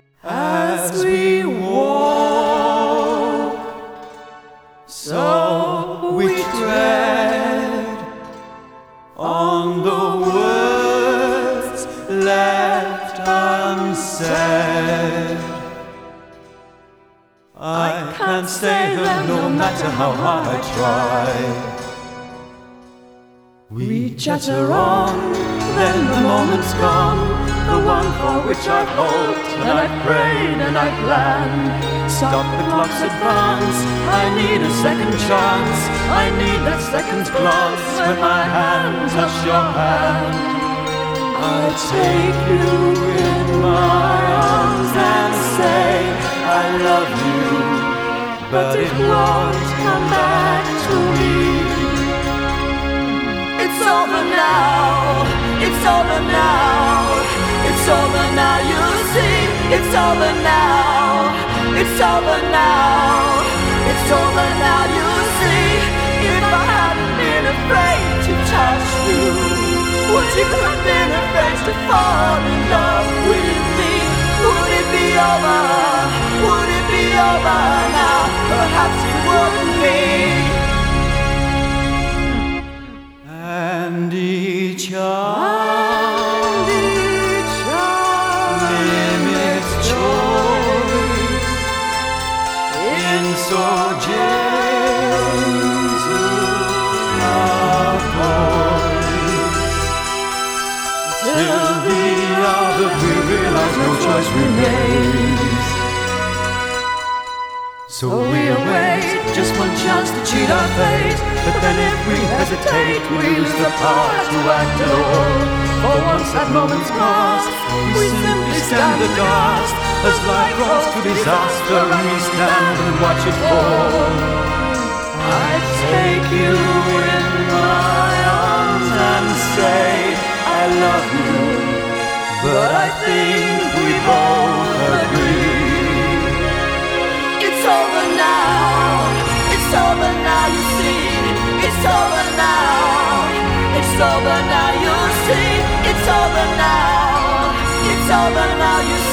As we walk, so we tread on the words left unsaid. I can't say them no matter how hard I try. We chatter on, then the moment's gone, the one for which I've hoped, and I've prayed and I've planned. Stop the clock's advance, I need a second chance, I need that second glance when my hand touched your hand. I take you in my arms and say I love you, but it won't come back to me. It's over now, it's over now, it's over now, you see. It's over now, it's over now, it's over now, you see. If I hadn't been afraid to touch you, would you have been afraid to fall in love with me? Would it be over, would it be over now? Perhaps it wouldn't be. And each limits choice in so gentle a voice, till the hour that we realize no choice remains. So we await just one chance to cheat our fate, but then if we hesitate, we lose the power to act at all. For once that moment's past, we simply stand aghast, as life rolls to disaster and we stand and watch it fall. I take you in my arms and say I love you, but I think we both agree. It's over now, it's over now, you see. It's over now, it's over now, you see. It's over now, it's over now, you see.